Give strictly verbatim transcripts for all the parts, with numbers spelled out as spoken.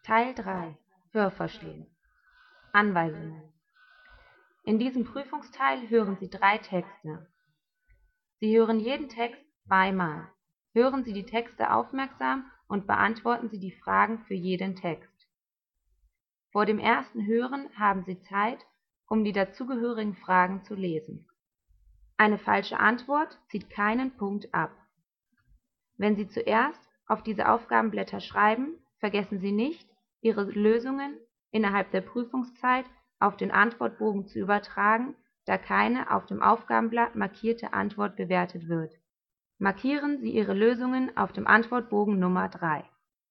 Teil drei Hörverstehen. Anweisungen. In diesem Prüfungsteil hören Sie drei Texte. Sie hören jeden Text zweimal. Hören Sie die Texte aufmerksam und beantworten Sie die Fragen für jeden Text. Vor dem ersten Hören haben Sie Zeit, um die dazugehörigen Fragen zu lesen. Eine falsche Antwort zieht keinen Punkt ab. Wenn Sie zuerst auf diese Aufgabenblätter schreiben, vergessen Sie nicht, Ihre Lösungen innerhalb der Prüfungszeit auf den Antwortbogen zu übertragen, da keine auf dem Aufgabenblatt markierte Antwort bewertet wird. Markieren Sie Ihre Lösungen auf dem Antwortbogen Nummer drei.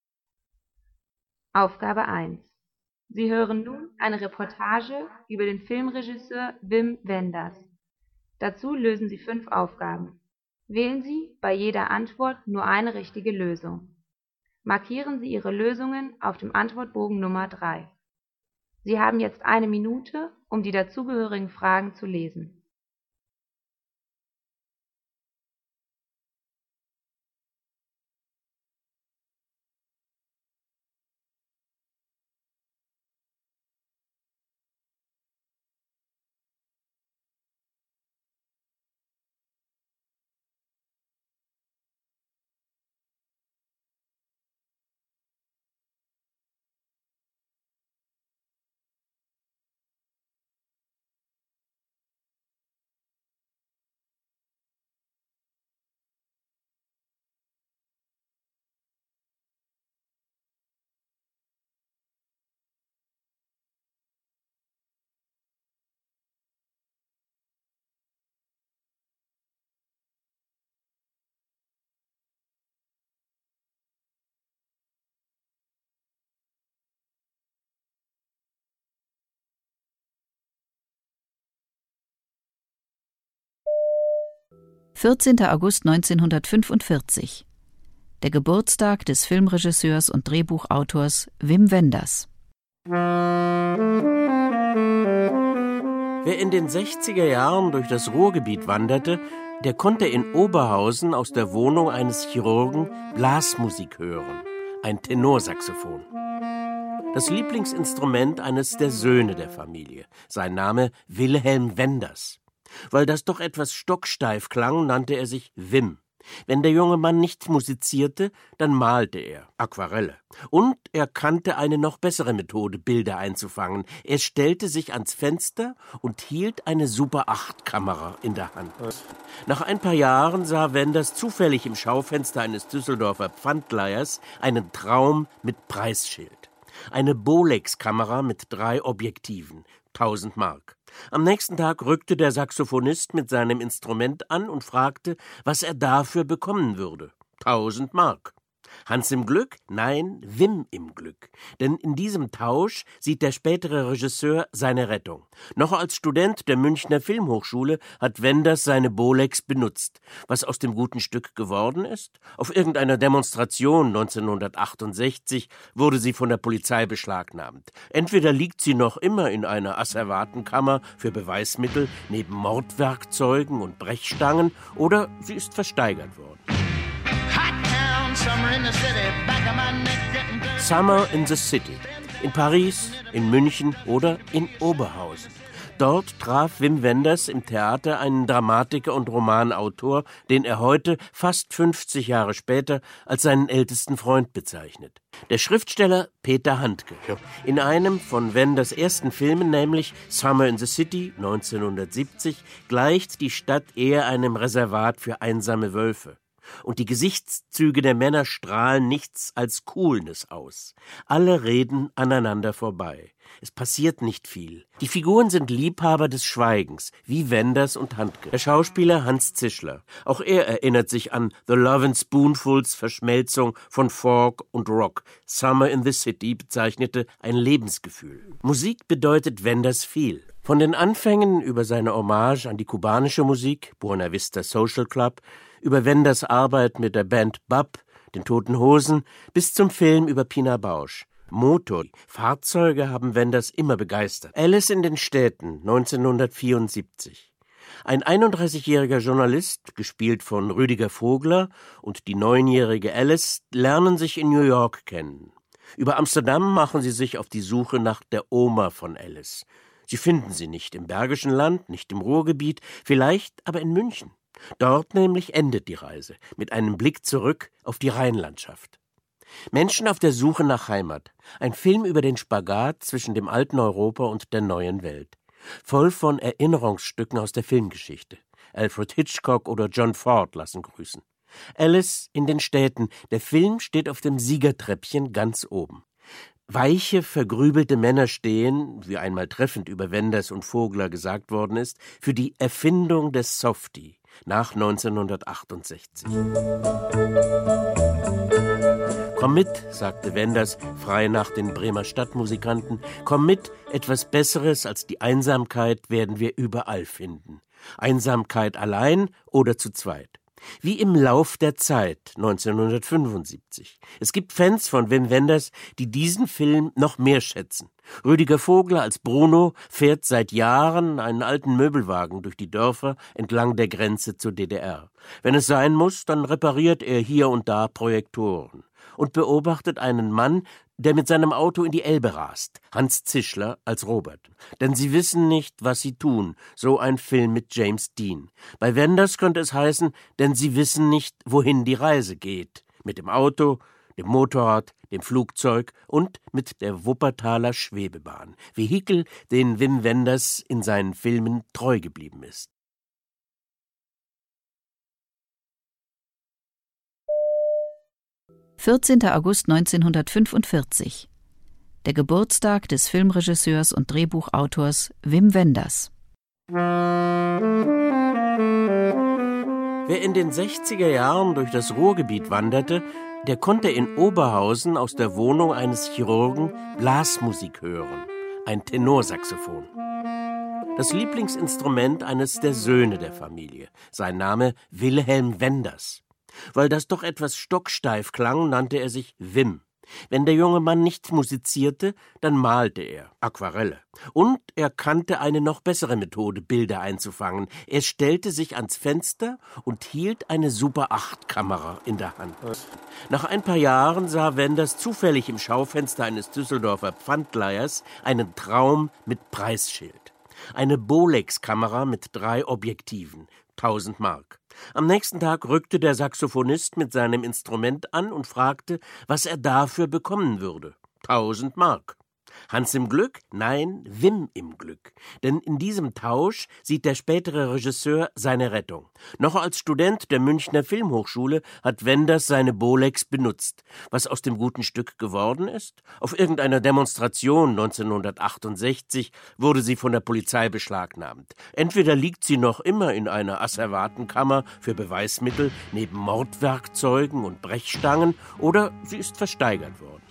Aufgabe eins. Sie hören nun eine Reportage über den Filmregisseur Wim Wenders. Dazu lösen Sie fünf Aufgaben. Wählen Sie bei jeder Antwort nur eine richtige Lösung. Markieren Sie Ihre Lösungen auf dem Antwortbogen Nummer drei. Sie haben jetzt eine Minute, um die dazugehörigen Fragen zu lesen. vierzehnter August neunzehnhundertfünfundvierzig. Der Geburtstag des Filmregisseurs und Drehbuchautors Wim Wenders. Wer in den sechziger Jahren durch das Ruhrgebiet wanderte, der konnte in Oberhausen aus der Wohnung eines Chirurgen Blasmusik hören, ein Tenorsaxophon. Das Lieblingsinstrument eines der Söhne der Familie, sein Name Wilhelm Wenders. Weil das doch etwas stocksteif klang, nannte er sich Wim. Wenn der junge Mann nicht musizierte, dann malte er Aquarelle. Und er kannte eine noch bessere Methode, Bilder einzufangen. Er stellte sich ans Fenster und hielt eine Super acht Kamera in der Hand. Nach ein paar Jahren sah Wenders zufällig im Schaufenster eines Düsseldorfer Pfandleihers einen Traum mit Preisschild. Eine Bolex-Kamera mit drei Objektiven, tausend Mark. Am nächsten Tag rückte der Saxophonist mit seinem Instrument an und fragte, was er dafür bekommen würde. Tausend Mark. Hans im Glück? Nein, Wim im Glück. Denn in diesem Tausch sieht der spätere Regisseur seine Rettung. Noch als Student der Münchner Filmhochschule hat Wenders seine Bolex benutzt. Was aus dem guten Stück geworden ist? Auf irgendeiner Demonstration neunzehnhundertachtundsechzig wurde sie von der Polizei beschlagnahmt. Entweder liegt sie noch immer in einer Asservatenkammer für Beweismittel neben Mordwerkzeugen und Brechstangen, oder sie ist versteigert worden. Summer in the City. In Paris, in München oder in Oberhausen. Dort traf Wim Wenders im Theater einen Dramatiker und Romanautor, den er heute, fast fünfzig Jahre später, als seinen ältesten Freund bezeichnet. Der Schriftsteller Peter Handke. In einem von Wenders ersten Filmen, nämlich Summer in the City neunzehnhundertsiebzig, gleicht die Stadt eher einem Reservat für einsame Wölfe. Und die Gesichtszüge der Männer strahlen nichts als Coolness aus. Alle reden aneinander vorbei. Es passiert nicht viel. Die Figuren sind Liebhaber des Schweigens, wie Wenders und Handke. Der Schauspieler Hans Zischler. Auch er erinnert sich an The Lovin' Spoonfuls Verschmelzung von Folk und Rock. Summer in the City bezeichnete ein Lebensgefühl. Musik bedeutet Wenders viel. Von den Anfängen über seine Hommage an die kubanische Musik, Buena Vista Social Club, über Wenders Arbeit mit der Band Bub, den Toten Hosen, bis zum Film über Pina Bausch. Motor, Fahrzeuge haben Wenders immer begeistert. Alice in den Städten, neunzehnhundertvierundsiebzig. Ein einunddreißigjähriger Journalist, gespielt von Rüdiger Vogler, und die neunjährige Alice lernen sich in New York kennen. Über Amsterdam machen sie sich auf die Suche nach der Oma von Alice. Sie finden sie nicht im Bergischen Land, nicht im Ruhrgebiet, vielleicht aber in München. Dort nämlich endet die Reise, mit einem Blick zurück auf die Rheinlandschaft. Menschen auf der Suche nach Heimat. Ein Film über den Spagat zwischen dem alten Europa und der neuen Welt. Voll von Erinnerungsstücken aus der Filmgeschichte. Alfred Hitchcock oder John Ford lassen grüßen. Alice in den Städten. Der Film steht auf dem Siegertreppchen ganz oben. Weiche, vergrübelte Männer stehen, wie einmal treffend über Wenders und Vogler gesagt worden ist, für die Erfindung des Softie nach neunzehnhundertachtundsechzig. Komm mit, sagte Wenders, frei nach den Bremer Stadtmusikanten, komm mit, etwas Besseres als die Einsamkeit werden wir überall finden. Einsamkeit allein oder zu zweit. Wie im Lauf der Zeit neunzehnhundertfünfundsiebzig. Es gibt Fans von Wim Wenders, die diesen Film noch mehr schätzen. Rüdiger Vogler als Bruno fährt seit Jahren einen alten Möbelwagen durch die Dörfer entlang der Grenze zur D D R. Wenn es sein muss, dann repariert er hier und da Projektoren und beobachtet einen Mann, der mit seinem Auto in die Elbe rast, Hans Zischler als Robert. Denn sie wissen nicht, was sie tun, so ein Film mit James Dean. Bei Wenders könnte es heißen, denn sie wissen nicht, wohin die Reise geht. Mit dem Auto, dem Motorrad, dem Flugzeug und mit der Wuppertaler Schwebebahn. Vehikel, denen Wim Wenders in seinen Filmen treu geblieben ist. vierzehnter August neunzehnhundertfünfundvierzig. Der Geburtstag des Filmregisseurs und Drehbuchautors Wim Wenders. Wer in den sechziger Jahren durch das Ruhrgebiet wanderte, der konnte in Oberhausen aus der Wohnung eines Chirurgen Blasmusik hören, ein Tenorsaxophon. Das Lieblingsinstrument eines der Söhne der Familie, sein Name Wilhelm Wenders. Weil das doch etwas stocksteif klang, nannte er sich Wim. Wenn der junge Mann nicht musizierte, dann malte er Aquarelle. Und er kannte eine noch bessere Methode, Bilder einzufangen. Er stellte sich ans Fenster und hielt eine Super acht Kamera in der Hand. Nach ein paar Jahren sah Wenders zufällig im Schaufenster eines Düsseldorfer Pfandleihers einen Traum mit Preisschild. Eine Bolex-Kamera mit drei Objektiven, tausend Mark. Am nächsten Tag rückte der Saxophonist mit seinem Instrument an und fragte, was er dafür bekommen würde. Tausend Mark. Hans im Glück? Nein, Wim im Glück. Denn in diesem Tausch sieht der spätere Regisseur seine Rettung. Noch als Student der Münchner Filmhochschule hat Wenders seine Bolex benutzt. Was aus dem guten Stück geworden ist? Auf irgendeiner Demonstration neunzehnhundertachtundsechzig wurde sie von der Polizei beschlagnahmt. Entweder liegt sie noch immer in einer Asservatenkammer für Beweismittel neben Mordwerkzeugen und Brechstangen oder sie ist versteigert worden.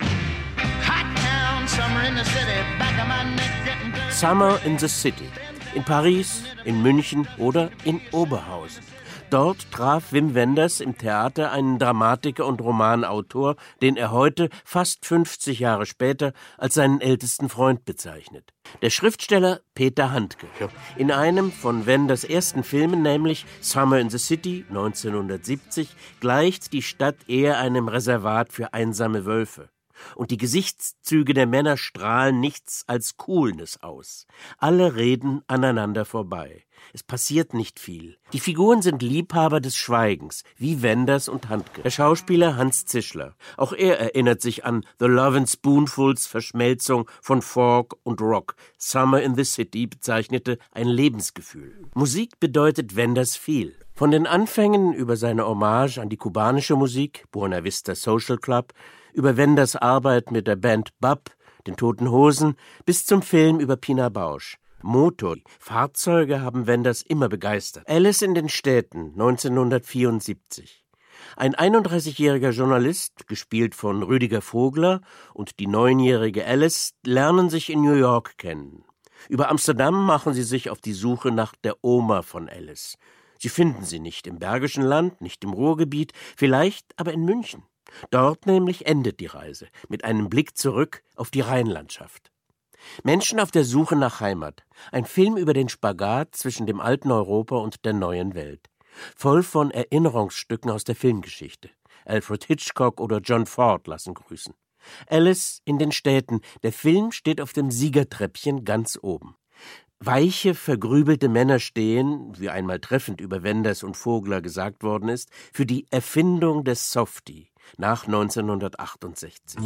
Summer in the City. In Paris, in München oder in Oberhausen. Dort traf Wim Wenders im Theater einen Dramatiker und Romanautor, den er heute, fast fünfzig Jahre später, als seinen ältesten Freund bezeichnet. Der Schriftsteller Peter Handke. In einem von Wenders ersten Filmen, nämlich Summer in the City neunzehnhundertsiebzig, gleicht die Stadt eher einem Reservat für einsame Wölfe. Und die Gesichtszüge der Männer strahlen nichts als Coolness aus. Alle reden aneinander vorbei. Es passiert nicht viel. Die Figuren sind Liebhaber des Schweigens, wie Wenders und Handke. Der Schauspieler Hans Zischler. Auch er erinnert sich an The Lovin' Spoonfuls Verschmelzung von Folk und Rock. Summer in the City bezeichnete ein Lebensgefühl. Musik bedeutet Wenders viel. Von den Anfängen über seine Hommage an die kubanische Musik, Buena Vista Social Club, über Wenders Arbeit mit der Band Bab, den Toten Hosen, bis zum Film über Pina Bausch. Motor, Fahrzeuge haben Wenders immer begeistert. Alice in den Städten, neunzehnhundertvierundsiebzig. Ein einunddreißigjähriger Journalist, gespielt von Rüdiger Vogler, und die neunjährige Alice lernen sich in New York kennen. Über Amsterdam machen sie sich auf die Suche nach der Oma von Alice. Sie finden sie nicht im Bergischen Land, nicht im Ruhrgebiet, vielleicht aber in München. Dort nämlich endet die Reise, mit einem Blick zurück auf die Rheinlandschaft. Menschen auf der Suche nach Heimat. Ein Film über den Spagat zwischen dem alten Europa und der neuen Welt. Voll von Erinnerungsstücken aus der Filmgeschichte. Alfred Hitchcock oder John Ford lassen grüßen. Alice in den Städten. Der Film steht auf dem Siegertreppchen ganz oben. Weiche, vergrübelte Männer stehen, wie einmal treffend über Wenders und Vogler gesagt worden ist, für die Erfindung des Softie nach neunzehnhundertachtundsechzig.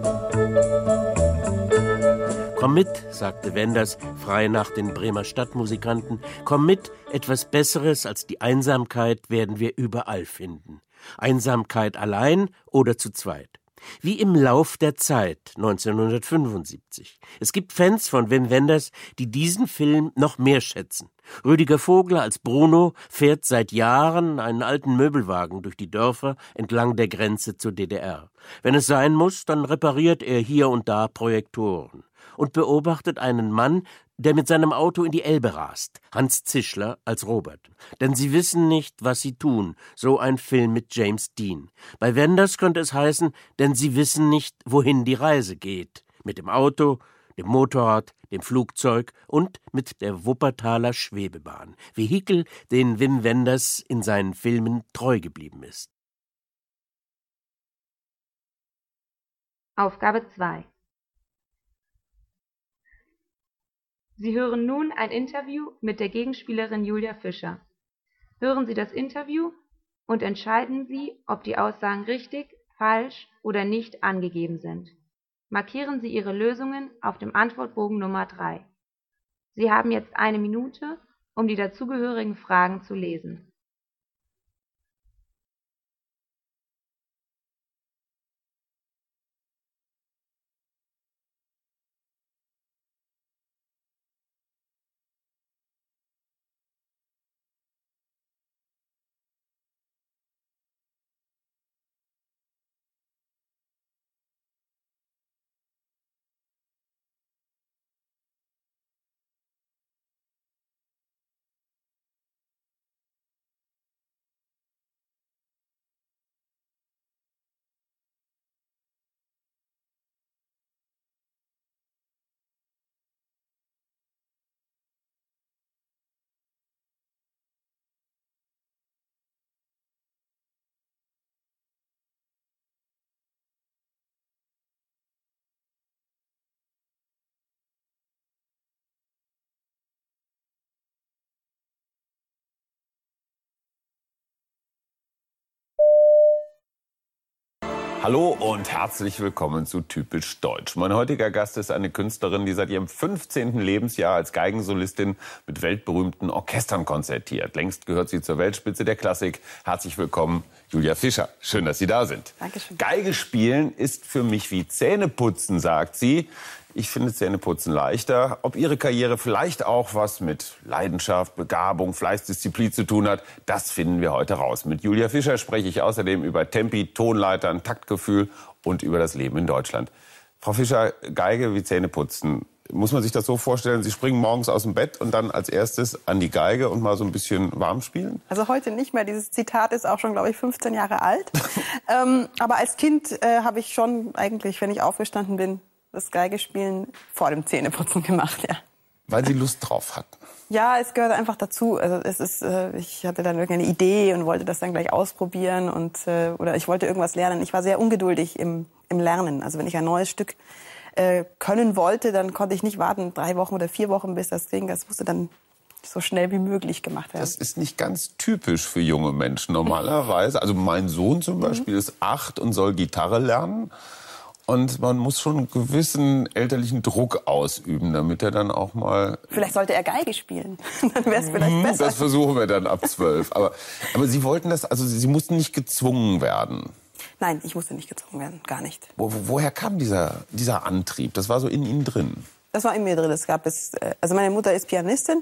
»Komm mit«, sagte Wenders, frei nach den Bremer Stadtmusikanten, »komm mit, etwas Besseres als die Einsamkeit werden wir überall finden. Einsamkeit allein oder zu zweit. Wie im Lauf der Zeit, neunzehnhundertfünfundsiebzig. Es gibt Fans von Wim Wenders, die diesen Film noch mehr schätzen. Rüdiger Vogler als Bruno fährt seit Jahren einen alten Möbelwagen durch die Dörfer entlang der Grenze zur D D R. Wenn es sein muss, dann repariert er hier und da Projektoren und beobachtet einen Mann, der mit seinem Auto in die Elbe rast, Hans Zischler als Robert. Denn sie wissen nicht, was sie tun, so ein Film mit James Dean. Bei Wenders könnte es heißen, denn sie wissen nicht, wohin die Reise geht. Mit dem Auto, dem Motorrad, dem Flugzeug und mit der Wuppertaler Schwebebahn. Vehikel, denen Wim Wenders in seinen Filmen treu geblieben ist. Aufgabe zwei. Sie hören nun ein Interview mit der Gegenspielerin Julia Fischer. Hören Sie das Interview und entscheiden Sie, ob die Aussagen richtig, falsch oder nicht angegeben sind. Markieren Sie Ihre Lösungen auf dem Antwortbogen Nummer drei. Sie haben jetzt eine Minute, um die dazugehörigen Fragen zu lesen. Hallo und herzlich willkommen zu Typisch Deutsch. Mein heutiger Gast ist eine Künstlerin, die seit ihrem fünfzehnten Lebensjahr als Geigensolistin mit weltberühmten Orchestern konzertiert. Längst gehört sie zur Weltspitze der Klassik. Herzlich willkommen, Julia Fischer. Schön, dass Sie da sind. Dankeschön. Geige spielen ist für mich wie Zähneputzen, sagt sie. Ich finde Zähneputzen leichter. Ob Ihre Karriere vielleicht auch was mit Leidenschaft, Begabung, Fleißdisziplin zu tun hat, das finden wir heute raus. Mit Julia Fischer spreche ich außerdem über Tempi, Tonleitern, Taktgefühl und über das Leben in Deutschland. Frau Fischer, Geige wie Zähneputzen. Muss man sich das so vorstellen, Sie springen morgens aus dem Bett und dann als erstes an die Geige und mal so ein bisschen warm spielen? Also heute nicht mehr. Dieses Zitat ist auch schon, glaube ich, fünfzehn Jahre alt. ähm, aber als Kind äh, habe ich schon eigentlich, wenn ich aufgestanden bin, das Geigespielen vor dem Zähneputzen gemacht, ja. Weil Sie Lust drauf hatten? Ja, es gehört einfach dazu. Also es ist, äh, ich hatte dann irgendeine Idee und wollte das dann gleich ausprobieren und äh, oder ich wollte irgendwas lernen. Ich war sehr ungeduldig im, im Lernen. Also wenn ich ein neues Stück äh, können wollte, dann konnte ich nicht warten, drei Wochen oder vier Wochen, bis das Ding, das musste dann so schnell wie möglich gemacht werden. Das ist nicht ganz typisch für junge Menschen normalerweise. Also mein Sohn zum Beispiel mhm. ist acht und soll Gitarre lernen. Und man muss schon einen gewissen elterlichen Druck ausüben, damit er dann auch mal... Vielleicht sollte er Geige spielen, dann wäre es vielleicht besser. Das versuchen wir dann ab zwölf. Aber, aber Sie wollten das, also Sie mussten nicht gezwungen werden. Nein, ich musste nicht gezwungen werden, gar nicht. Wo, woher kam dieser, dieser Antrieb? Das war so in Ihnen drin? Das war in mir drin. Es gab es, also meine Mutter ist Pianistin.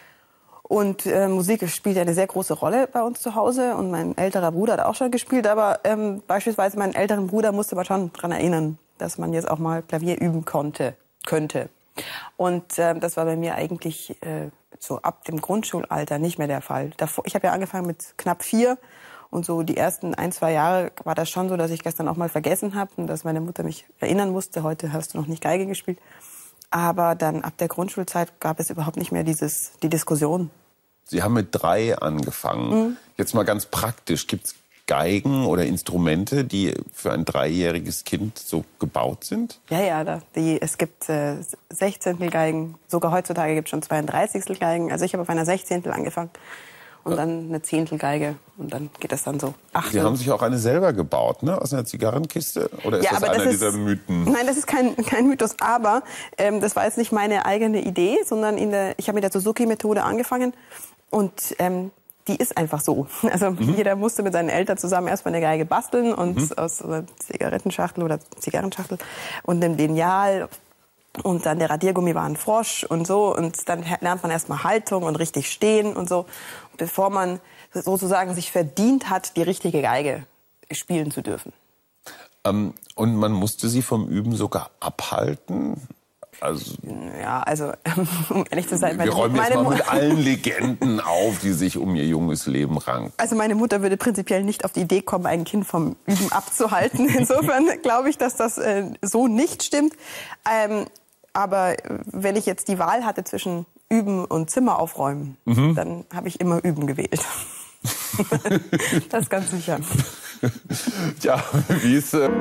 Und äh, Musik spielt eine sehr große Rolle bei uns zu Hause. Und mein älterer Bruder hat auch schon gespielt. Aber ähm, beispielsweise meinen älteren Bruder musste man schon daran erinnern, dass man jetzt auch mal Klavier üben konnte, könnte. Und äh, das war bei mir eigentlich äh, so ab dem Grundschulalter nicht mehr der Fall. Davor, ich habe ja angefangen mit knapp vier. Und so die ersten ein, zwei Jahre war das schon so, dass ich gestern auch mal vergessen habe. Und dass meine Mutter mich erinnern musste, heute hast du noch nicht Geige gespielt. Aber dann ab der Grundschulzeit gab es überhaupt nicht mehr dieses, die Diskussion. Sie haben mit drei angefangen. Mhm. Jetzt mal ganz praktisch. Gibt es Geigen oder Instrumente, die für ein dreijähriges Kind so gebaut sind? Ja, ja, da, die, es gibt äh, Sechzehntelgeigen, sogar heutzutage gibt es schon zweiunddreißigstelgeigen. Also ich habe auf einer Sechzehntel angefangen und dann eine Zehntelgeige und dann geht das dann so Achtel. Sie haben sich auch eine selber gebaut, ne? Aus einer Zigarrenkiste? Oder ist ja, das aber einer das dieser ist, Mythen? Nein, das ist kein, kein Mythos, aber ähm, das war jetzt nicht meine eigene Idee, sondern in der, ich habe mit der Suzuki-Methode angefangen und ähm, die ist einfach so. Also mhm. jeder musste mit seinen Eltern zusammen erstmal eine Geige basteln und mhm. aus einer Zigarettenschachtel oder Zigarrenschachtel und einem Lineal und dann der Radiergummi war ein Frosch und so und dann lernt man erstmal Haltung und richtig stehen und so, bevor man sozusagen sich verdient hat, die richtige Geige spielen zu dürfen. Ähm, und man musste sie vom Üben sogar abhalten? Also, ja, also um ehrlich zu sein, meine, wir räumen jetzt meine mal mit allen Legenden auf, die sich um ihr junges Leben ranken. Also meine Mutter würde prinzipiell nicht auf die Idee kommen, ein Kind vom Üben abzuhalten. Insofern glaube ich, dass das äh, so nicht stimmt. Ähm, aber wenn ich jetzt die Wahl hatte zwischen Üben und Zimmer aufräumen, mhm. dann habe ich immer Üben gewählt. Das ist ganz sicher. Ja, wie ist äh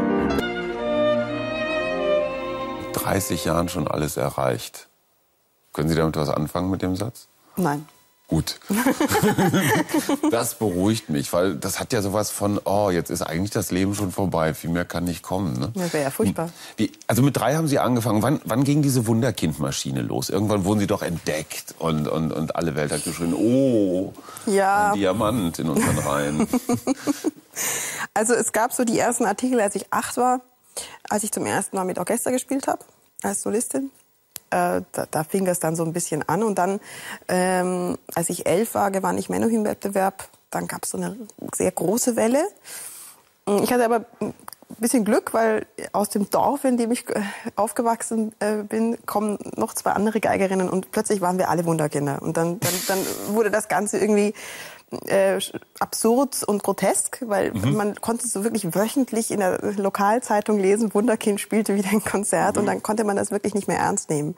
dreißig Jahren schon alles erreicht. Können Sie damit was anfangen mit dem Satz? Nein. Gut. Das beruhigt mich, weil das hat ja sowas von, oh, jetzt ist eigentlich das Leben schon vorbei, viel mehr kann nicht kommen. Ne? Das wäre ja furchtbar. Wie, also mit drei haben Sie angefangen. Wann, wann ging diese Wunderkindmaschine los? Irgendwann wurden Sie doch entdeckt und, und, und alle Welt hat geschrien, oh, ja. Ein Diamant in unseren Reihen. Also es gab so die ersten Artikel, als ich acht war, als ich zum ersten Mal mit Orchester gespielt habe, als Solistin. Äh, da, da fing das dann so ein bisschen an. Und dann, ähm, als ich elf war, gewann ich Menuhin-Wettbewerb. Dann gab es so eine sehr große Welle. Ich hatte aber ein bisschen Glück, weil aus dem Dorf, in dem ich aufgewachsen äh, bin, kommen noch zwei andere Geigerinnen. Und plötzlich waren wir alle Wunderkinder. Und dann, dann, dann wurde das Ganze irgendwie Äh, absurd und grotesk, weil mhm. man konnte so wirklich wöchentlich in der Lokalzeitung lesen, Wunderkind spielte wieder ein Konzert mhm. und dann konnte man das wirklich nicht mehr ernst nehmen.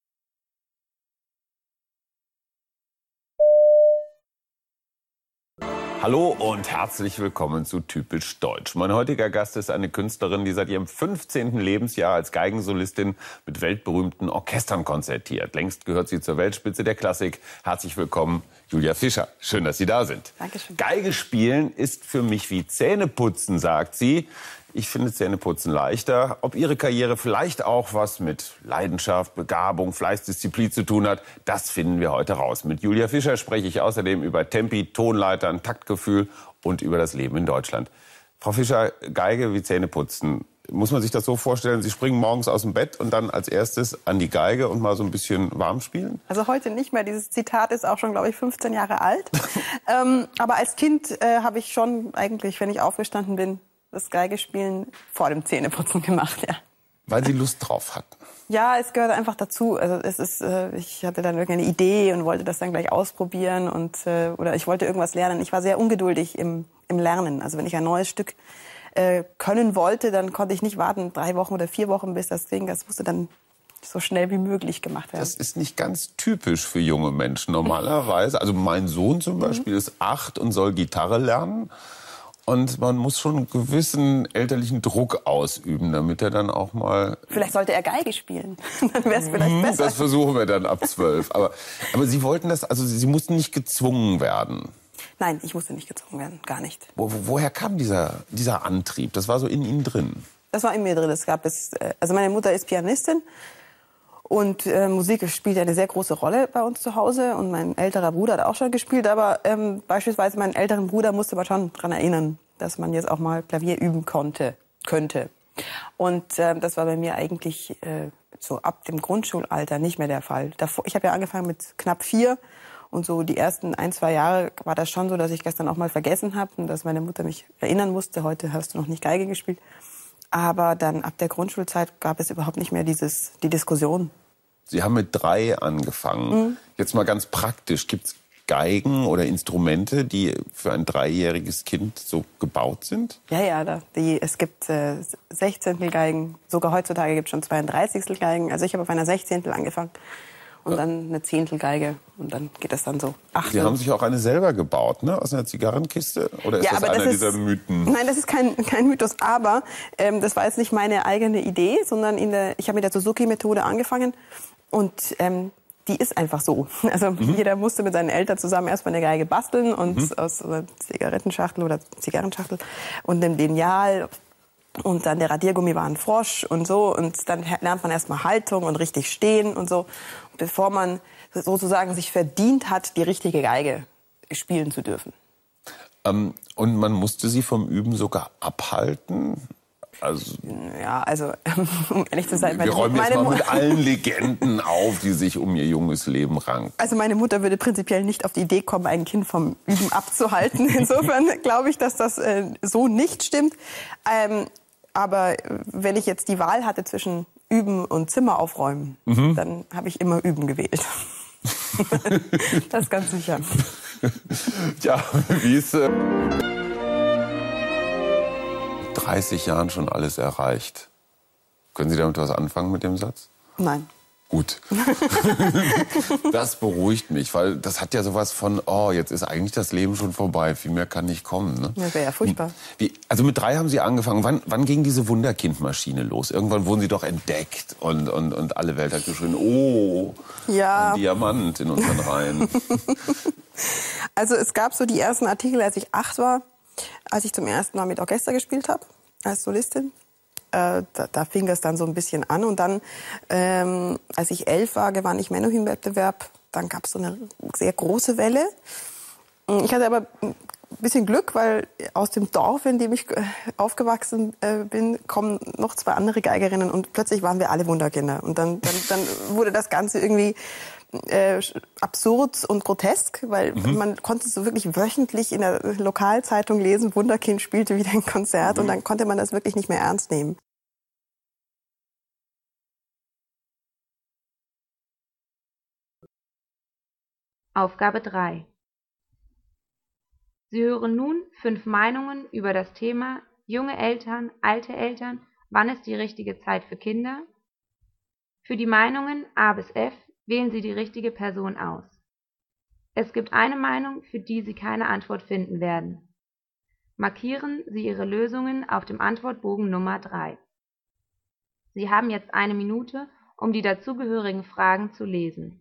Hallo und herzlich willkommen zu Typisch Deutsch. Mein heutiger Gast ist eine Künstlerin, die seit ihrem fünfzehnten Lebensjahr als Geigensolistin mit weltberühmten Orchestern konzertiert. Längst gehört sie zur Weltspitze der Klassik. Herzlich willkommen, Julia Fischer. Schön, dass Sie da sind. Dankeschön. Geige spielen ist für mich wie Zähneputzen, sagt sie. Ich finde Zähneputzen leichter. Ob Ihre Karriere vielleicht auch was mit Leidenschaft, Begabung, Fleiß, Disziplin zu tun hat, das finden wir heute raus. Mit Julia Fischer spreche ich außerdem über Tempi, Tonleitern, Taktgefühl und über das Leben in Deutschland. Frau Fischer, Geige wie Zähneputzen. Muss man sich das so vorstellen, Sie springen morgens aus dem Bett und dann als erstes an die Geige und mal so ein bisschen warm spielen? Also heute nicht mehr. Dieses Zitat ist auch schon, glaube ich, fünfzehn Jahre alt. ähm, aber als Kind äh, habe ich schon eigentlich, wenn ich aufgestanden bin, das Geigespielen vor dem Zähneputzen gemacht, ja. Weil Sie Lust drauf hatten? Ja, es gehört einfach dazu. Also es ist, äh, ich hatte dann irgendeine Idee und wollte das dann gleich ausprobieren und äh, oder ich wollte irgendwas lernen. Ich war sehr ungeduldig im, im Lernen. Also wenn ich ein neues Stück äh, können wollte, dann konnte ich nicht warten, drei Wochen oder vier Wochen, bis das Ding, das musste dann so schnell wie möglich gemacht werden. Das ist nicht ganz typisch für junge Menschen normalerweise. Also mein Sohn zum Beispiel mhm. ist acht und soll Gitarre lernen. Und man muss schon einen gewissen elterlichen Druck ausüben, damit er dann auch mal... Vielleicht sollte er Geige spielen, dann wäre es vielleicht besser. Das versuchen wir dann ab zwölf. Aber, aber Sie wollten das, also Sie mussten nicht gezwungen werden. Nein, ich musste nicht gezwungen werden, gar nicht. Wo, woher kam dieser, dieser Antrieb? Das war so in Ihnen drin? Das war in mir drin. Es gab es, also meine Mutter ist Pianistin. Und äh, Musik spielt eine sehr große Rolle bei uns zu Hause. Und mein älterer Bruder hat auch schon gespielt. Aber ähm, beispielsweise meinen älteren Bruder musste man schon daran erinnern, dass man jetzt auch mal Klavier üben konnte, könnte. Und äh, das war bei mir eigentlich äh, so ab dem Grundschulalter nicht mehr der Fall. Davor, ich habe ja angefangen mit knapp vier. Und so die ersten ein, zwei Jahre war das schon so, dass ich gestern auch mal vergessen habe. Und dass meine Mutter mich erinnern musste, heute hast du noch nicht Geige gespielt. Aber dann ab der Grundschulzeit gab es überhaupt nicht mehr dieses, die Diskussion. Sie haben mit drei angefangen. Mhm. Jetzt mal ganz praktisch. Gibt es Geigen oder Instrumente, die für ein dreijähriges Kind so gebaut sind? Ja, ja. Da, die, es gibt äh, Sechzehntelgeigen. Sogar heutzutage gibt es schon zweiunddreißigstelgeigen. Also ich habe auf einer Sechzehntel angefangen. und dann eine Zehntelgeige und dann geht das dann so. Achtel. Sie haben sich auch eine selber gebaut, ne? Aus einer Zigarrenkiste? Oder ist ja, das aber einer das ist, dieser Mythen? Nein, das ist kein, kein Mythos, aber ähm, das war jetzt nicht meine eigene Idee, sondern in der, ich habe mit der Suzuki-Methode angefangen und ähm, die ist einfach so. Also mhm. jeder musste mit seinen Eltern zusammen erstmal eine Geige basteln und mhm. aus einer Zigarettenschachtel oder Zigarrenschachtel und einem Lineal. Und dann der Radiergummi war ein Frosch und so. Und dann lernt man erstmal Haltung und richtig stehen und so, bevor man sozusagen sich verdient hat, die richtige Geige spielen zu dürfen. Ähm, und man musste sie vom Üben sogar abhalten? Also, ja, also, um ehrlich zu sein, meine, wir räumen meine jetzt mal mit allen Legenden auf, die sich um ihr junges Leben ranken. Also meine Mutter würde prinzipiell nicht auf die Idee kommen, ein Kind vom Üben abzuhalten. Insofern glaube ich, dass das äh, so nicht stimmt. Ähm, aber wenn ich jetzt die Wahl hatte zwischen Üben und Zimmer aufräumen, mhm. dann habe ich immer Üben gewählt. Das ist ganz sicher. Ja, wie ist... Äh dreißig Jahren schon alles erreicht. Können Sie damit was anfangen mit dem Satz? Nein. Gut. Das beruhigt mich, weil das hat ja sowas von, oh, jetzt ist eigentlich das Leben schon vorbei, viel mehr kann nicht kommen. Ne? Das wäre ja furchtbar. Wie, also mit drei haben Sie angefangen. Wann, wann ging diese Wunderkindmaschine los? Irgendwann wurden Sie doch entdeckt und, und, und alle Welt hat geschrien, oh, ja. Ein Diamant in unseren Reihen. Also es gab so die ersten Artikel, als ich acht war, als ich zum ersten Mal mit Orchester gespielt habe, als Solistin. Äh, da, da fing das dann so ein bisschen an. Und dann, ähm, als ich elf war, gewann ich Menuhin-Wettbewerb. Dann gab es so eine sehr große Welle. Ich hatte aber ein bisschen Glück, weil aus dem Dorf, in dem ich aufgewachsen äh, bin, kommen noch zwei andere Geigerinnen. Und plötzlich waren wir alle Wunderkinder. Und dann, dann, dann wurde das Ganze irgendwie... Äh, absurd und grotesk, weil mhm. man konnte so wirklich wöchentlich in der Lokalzeitung lesen, Wunderkind spielte wieder ein Konzert mhm. und dann konnte man das wirklich nicht mehr ernst nehmen. Aufgabe drei. Sie hören nun fünf Meinungen über das Thema junge Eltern, alte Eltern, wann ist die richtige Zeit für Kinder? Für die Meinungen A bis F wählen Sie die richtige Person aus. Es gibt eine Meinung, für die Sie keine Antwort finden werden. Markieren Sie Ihre Lösungen auf dem Antwortbogen Nummer drei. Sie haben jetzt eine Minute, um die dazugehörigen Fragen zu lesen.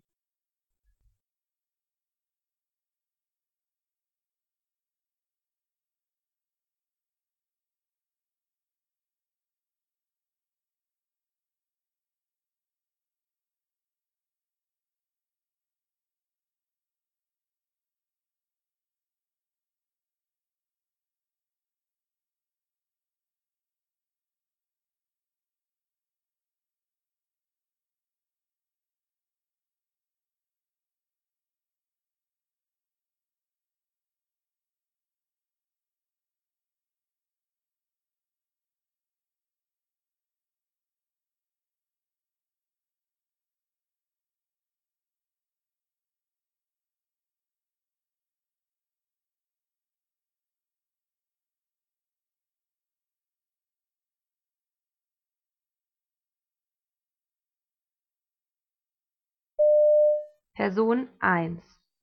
Person eins.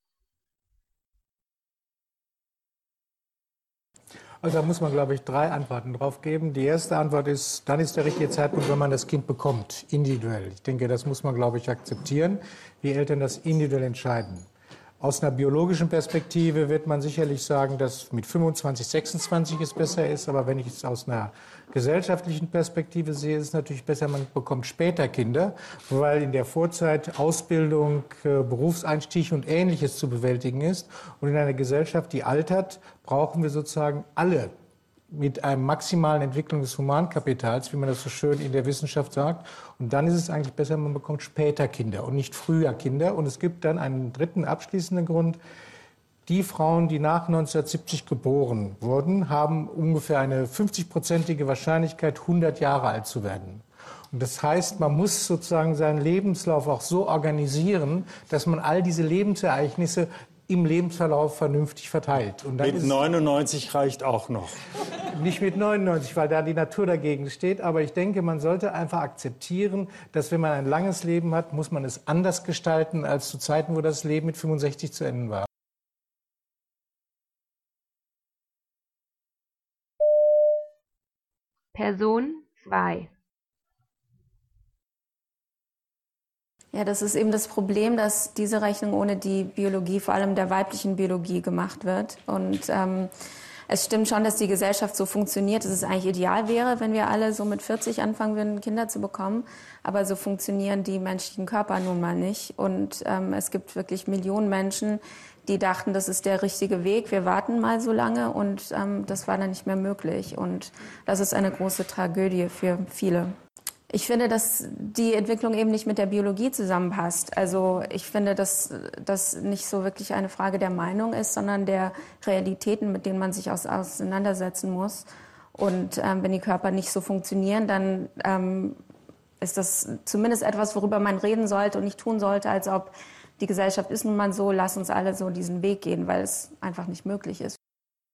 Also da muss man, glaube ich, drei Antworten drauf geben. Die erste Antwort ist, dann ist der richtige Zeitpunkt, wenn man das Kind bekommt, individuell. Ich denke, das muss man, glaube ich, akzeptieren, wie Eltern das individuell entscheiden. Aus einer biologischen Perspektive wird man sicherlich sagen, dass mit fünfundzwanzig, sechsundzwanzig es besser ist. Aber wenn ich es aus einer gesellschaftlichen Perspektive sehe, ist es natürlich besser, man bekommt später Kinder, weil in der Vorzeit Ausbildung, Berufseinstieg und Ähnliches zu bewältigen ist. Und in einer Gesellschaft, die altert, brauchen wir sozusagen alle mit einem maximalen Entwicklung des Humankapitals, wie man das so schön in der Wissenschaft sagt. Und dann ist es eigentlich besser, man bekommt später Kinder und nicht früher Kinder. Und es gibt dann einen dritten abschließenden Grund. Die Frauen, die nach neunzehnhundertsiebzig geboren wurden, haben ungefähr eine fünfzig-prozentige Wahrscheinlichkeit, hundert Jahre alt zu werden. Und das heißt, man muss sozusagen seinen Lebenslauf auch so organisieren, dass man all diese Lebensereignisse im Lebensverlauf vernünftig verteilt. Und dann mit ist neunundneunzig reicht auch noch. Nicht mit neunundneunzig, weil da die Natur dagegen steht. Aber ich denke, man sollte einfach akzeptieren, dass wenn man ein langes Leben hat, muss man es anders gestalten als zu Zeiten, wo das Leben mit fünfundsechzig zu Ende war. Person zwei. Ja, das ist eben das Problem, dass diese Rechnung ohne die Biologie, vor allem der weiblichen Biologie, gemacht wird. Und ähm, es stimmt schon, dass die Gesellschaft so funktioniert, dass es eigentlich ideal wäre, wenn wir alle so mit vierzig anfangen würden, Kinder zu bekommen. Aber so funktionieren die menschlichen Körper nun mal nicht. Und ähm, es gibt wirklich Millionen Menschen, die dachten, das ist der richtige Weg, wir warten mal so lange. Und ähm, das war dann nicht mehr möglich. Und das ist eine große Tragödie für viele. Ich finde, dass die Entwicklung eben nicht mit der Biologie zusammenpasst. Also ich finde, dass das nicht so wirklich eine Frage der Meinung ist, sondern der Realitäten, mit denen man sich aus, auseinandersetzen muss. Und ähm, wenn die Körper nicht so funktionieren, dann ähm, ist das zumindest etwas, worüber man reden sollte und nicht tun sollte, als ob die Gesellschaft ist nun mal so, lass uns alle so diesen Weg gehen, weil es einfach nicht möglich ist.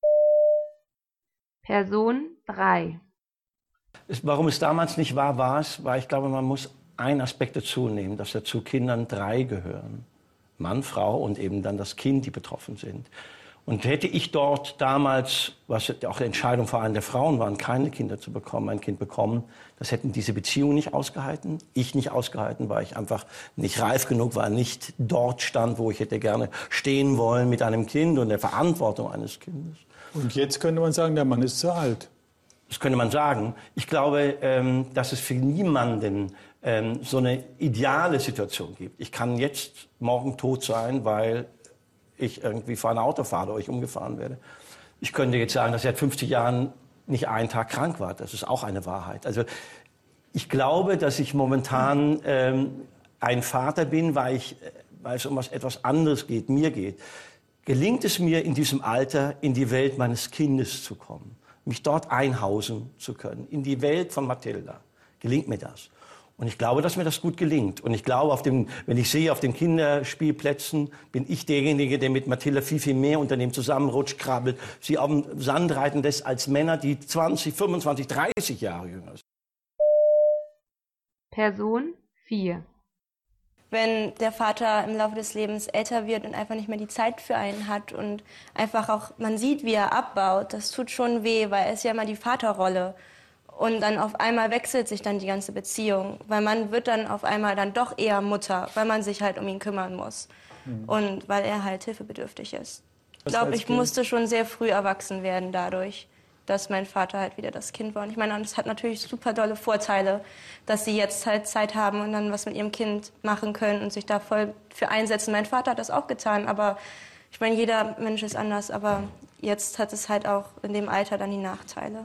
Person drei. Warum es damals nicht war, war es, weil ich glaube, man muss einen Aspekt dazu nehmen, dass ja zu Kindern drei gehören. Mann, Frau und eben dann das Kind, die betroffen sind. Und hätte ich dort damals, was auch die Entscheidung vor allem der Frauen waren, keine Kinder zu bekommen, ein Kind bekommen, das hätten diese Beziehungen nicht ausgehalten. Ich nicht ausgehalten, weil ich einfach nicht reif genug war, nicht dort stand, wo ich hätte gerne stehen wollen mit einem Kind und der Verantwortung eines Kindes. Und jetzt könnte man sagen, der Mann ist zu alt. Das könnte man sagen. Ich glaube, ähm, dass es für niemanden ähm, so eine ideale Situation gibt. Ich kann jetzt morgen tot sein, weil ich irgendwie vor ein Auto fahre oder ich umgefahren werde. Ich könnte jetzt sagen, dass ich seit fünfzig Jahren nicht einen Tag krank war. Das ist auch eine Wahrheit. Also ich glaube, dass ich momentan ähm, ein Vater bin, weil, ich, weil es um was etwas anderes geht, mir geht. Gelingt es mir in diesem Alter, in die Welt meines Kindes zu kommen, mich dort einhausen zu können, in die Welt von Mathilda. Gelingt mir das? Und ich glaube, dass mir das gut gelingt. Und ich glaube, auf dem, wenn ich sehe, auf den Kinderspielplätzen bin ich derjenige, der mit Mathilda viel, viel mehr unter dem zusammenrutscht, krabbelt, sie auf dem Sand reiten lässt, als Männer, die zwanzig, fünfundzwanzig, dreißig Jahre jünger sind. Person vier. Wenn der Vater im Laufe des Lebens älter wird und einfach nicht mehr die Zeit für einen hat und einfach auch, man sieht, wie er abbaut, das tut schon weh, weil er ist ja immer die Vaterrolle. Und dann auf einmal wechselt sich dann die ganze Beziehung, weil man wird dann auf einmal dann doch eher Mutter, weil man sich halt um ihn kümmern muss. Mhm. Und weil er halt hilfebedürftig ist. Ich glaube, ich musste schon sehr früh erwachsen werden dadurch, dass mein Vater halt wieder das Kind war. Und ich meine, das hat natürlich super dolle Vorteile, dass sie jetzt halt Zeit haben und dann was mit ihrem Kind machen können und sich da voll für einsetzen. Mein Vater hat das auch getan, aber ich meine, jeder Mensch ist anders. Aber jetzt hat es halt auch in dem Alter dann die Nachteile.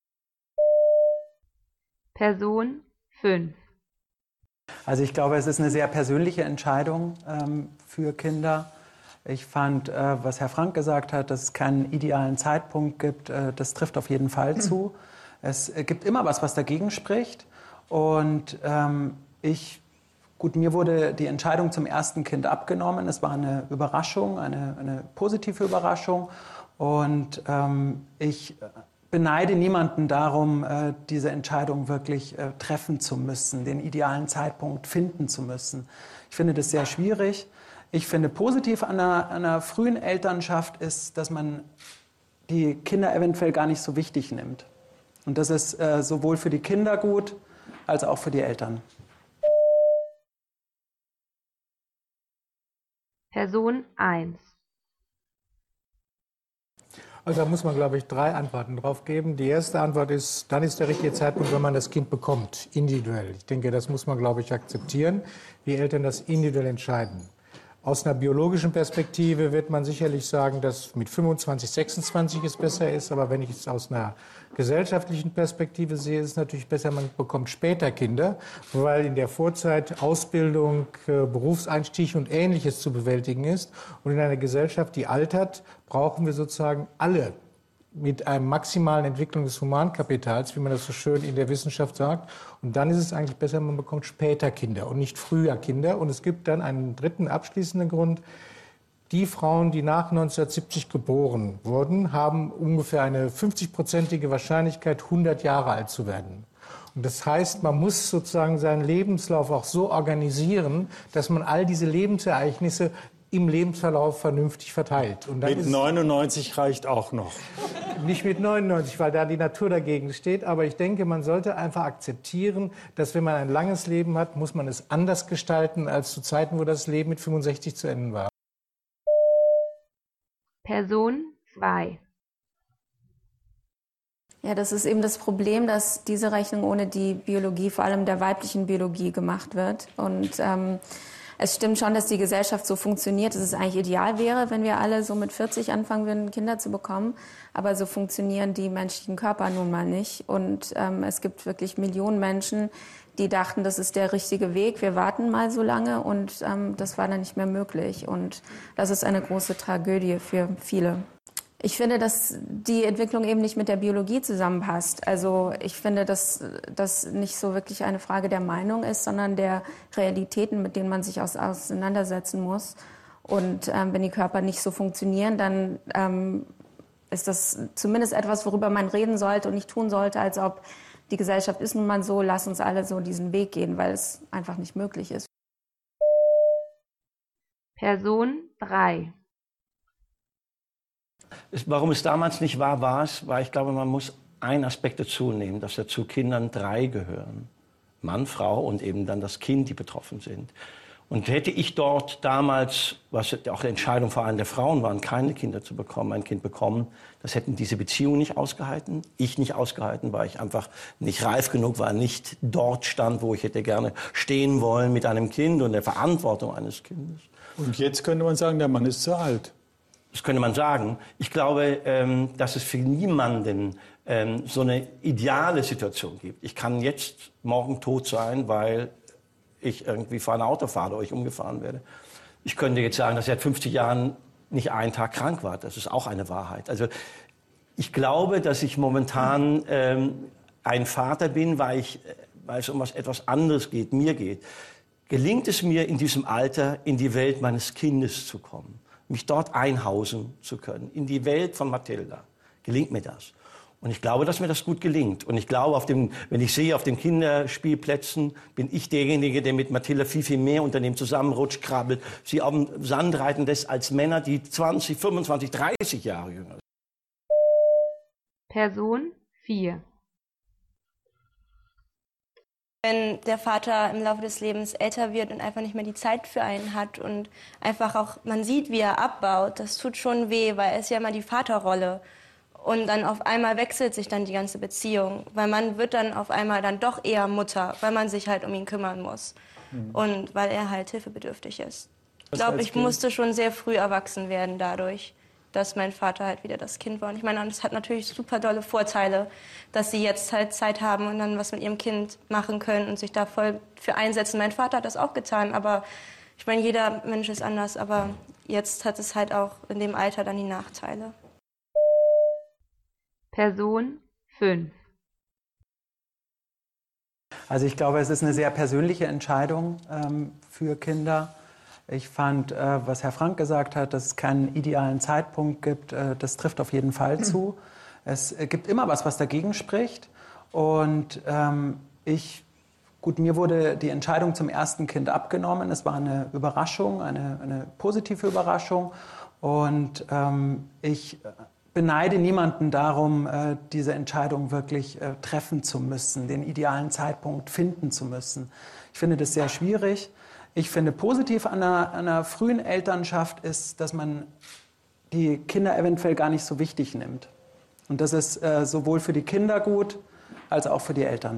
Person fünf. Also ich glaube, es ist eine sehr persönliche Entscheidung ähm, für Kinder. Ich fand, äh, was Herr Frank gesagt hat, dass es keinen idealen Zeitpunkt gibt, äh, das trifft auf jeden Fall zu. Es äh, gibt immer was, was dagegen spricht. Und ähm, ich, gut, mir wurde die Entscheidung zum ersten Kind abgenommen. Es war eine Überraschung, eine, eine positive Überraschung. Und ähm, ich beneide niemanden darum, äh, diese Entscheidung wirklich äh, treffen zu müssen, den idealen Zeitpunkt finden zu müssen. Ich finde das sehr schwierig. Ich finde positiv an einer, an einer frühen Elternschaft ist, dass man die Kinder eventuell gar nicht so wichtig nimmt. Und das ist äh, sowohl für die Kinder gut, als auch für die Eltern. Person eins. Also da muss man, glaube ich, drei Antworten drauf geben. Die erste Antwort ist, dann ist der richtige Zeitpunkt, wenn man das Kind bekommt, individuell. Ich denke, das muss man, glaube ich, akzeptieren, wie Eltern das individuell entscheiden. Aus einer biologischen Perspektive wird man sicherlich sagen, dass mit fünfundzwanzig, sechsundzwanzig es besser ist. Aber wenn ich es aus einer gesellschaftlichen Perspektive sehe, ist es natürlich besser, man bekommt später Kinder, weil in der Vorzeit Ausbildung, Berufseinstieg und Ähnliches zu bewältigen ist. Und in einer Gesellschaft, die altert, brauchen wir sozusagen alle mit einem maximalen Entwicklung des Humankapitals, wie man das so schön in der Wissenschaft sagt. Und dann ist es eigentlich besser, man bekommt später Kinder und nicht früher Kinder. Und es gibt dann einen dritten abschließenden Grund. Die Frauen, die nach neunzehnhundertsiebzig geboren wurden, haben ungefähr eine fünfzig-prozentige Wahrscheinlichkeit, hundert Jahre alt zu werden. Und das heißt, man muss sozusagen seinen Lebenslauf auch so organisieren, dass man all diese Lebensereignisse im Lebensverlauf vernünftig verteilt. Und dann mit ist neunundneunzig reicht auch noch. Nicht mit neunundneunzig, weil da die Natur dagegen steht. Aber ich denke, man sollte einfach akzeptieren, dass wenn man ein langes Leben hat, muss man es anders gestalten als zu Zeiten, wo das Leben mit fünfundsechzig zu Ende war. Person zwei. Ja, das ist eben das Problem, dass diese Rechnung ohne die Biologie, vor allem der weiblichen Biologie, gemacht wird. Und ähm, es stimmt schon, dass die Gesellschaft so funktioniert, dass es eigentlich ideal wäre, wenn wir alle so mit vierzig anfangen würden, Kinder zu bekommen. Aber so funktionieren die menschlichen Körper nun mal nicht. Und ähm, es gibt wirklich Millionen Menschen, die dachten, das ist der richtige Weg, wir warten mal so lange. Und ähm, das war dann nicht mehr möglich. Und das ist eine große Tragödie für viele. Ich finde, dass die Entwicklung eben nicht mit der Biologie zusammenpasst. Also ich finde, dass das nicht so wirklich eine Frage der Meinung ist, sondern der Realitäten, mit denen man sich aus, auseinandersetzen muss. Und ähm, wenn die Körper nicht so funktionieren, dann ähm, ist das zumindest etwas, worüber man reden sollte und nicht tun sollte, als ob die Gesellschaft ist nun mal so, lass uns alle so diesen Weg gehen, weil es einfach nicht möglich ist. Person drei. Warum es damals nicht war, war es, weil ich glaube, man muss einen Aspekt dazu nehmen, dass ja zu Kindern drei gehören. Mann, Frau und eben dann das Kind, die betroffen sind. Und hätte ich dort damals, was auch die Entscheidung vor allem der Frauen waren, keine Kinder zu bekommen, ein Kind bekommen, das hätten diese Beziehungen nicht ausgehalten. Ich nicht ausgehalten, weil ich einfach nicht reif genug war, nicht dort stand, wo ich hätte gerne stehen wollen mit einem Kind und der Verantwortung eines Kindes. Und jetzt könnte man sagen, der Mann ist zu alt. Das könnte man sagen. Ich glaube, ähm, dass es für niemanden ähm, so eine ideale Situation gibt. Ich kann jetzt morgen tot sein, weil ich irgendwie vor ein Auto fahre oder ich umgefahren werde. Ich könnte jetzt sagen, dass ich seit fünfzig Jahren nicht einen Tag krank war. Das ist auch eine Wahrheit. Also ich glaube, dass ich momentan ähm, ein Vater bin, weil, ich, weil es um was etwas anderes geht, mir geht. Gelingt es mir in diesem Alter, in die Welt meines Kindes zu kommen, mich dort einhausen zu können, in die Welt von Mathilda? Gelingt mir das? Und ich glaube, dass mir das gut gelingt. Und ich glaube, auf dem, wenn ich sehe, auf den Kinderspielplätzen, bin ich derjenige, der mit Mathilda viel, viel mehr unter dem zusammenrutscht, krabbelt, sie auf dem Sand reiten lässt, als Männer, die zwanzig, fünfundzwanzig, dreißig Jahre jünger sind. Person vier. Wenn der Vater im Laufe des Lebens älter wird und einfach nicht mehr die Zeit für einen hat und einfach auch, man sieht, wie er abbaut, das tut schon weh, weil er ist ja immer die Vaterrolle. Und dann auf einmal wechselt sich dann die ganze Beziehung, weil man wird dann auf einmal dann doch eher Mutter, weil man sich halt um ihn kümmern muss mhm. und weil er halt hilfebedürftig ist. Ich glaube, ich musste schon sehr früh erwachsen werden dadurch, dass mein Vater halt wieder das Kind war. Und ich meine, das hat natürlich super dolle Vorteile, dass sie jetzt halt Zeit haben und dann was mit ihrem Kind machen können und sich da voll für einsetzen. Mein Vater hat das auch getan, aber ich meine, jeder Mensch ist anders, aber jetzt hat es halt auch in dem Alter dann die Nachteile. Person fünf. Also ich glaube, es ist eine sehr persönliche Entscheidung ähm, für Kinder. Ich fand, äh, was Herr Frank gesagt hat, dass es keinen idealen Zeitpunkt gibt, äh, das trifft auf jeden Fall zu. Es äh, gibt immer was, was dagegen spricht. Und ähm, ich, gut, mir wurde die Entscheidung zum ersten Kind abgenommen. Es war eine Überraschung, eine, eine positive Überraschung. Und ähm, ich beneide niemanden darum, äh, diese Entscheidung wirklich äh, treffen zu müssen, den idealen Zeitpunkt finden zu müssen. Ich finde das sehr schwierig. Ich finde positiv an einer, an einer frühen Elternschaft ist, dass man die Kinder eventuell gar nicht so wichtig nimmt. Und das ist äh, sowohl für die Kinder gut, als auch für die Eltern.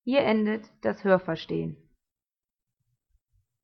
Hier endet das Hörverstehen.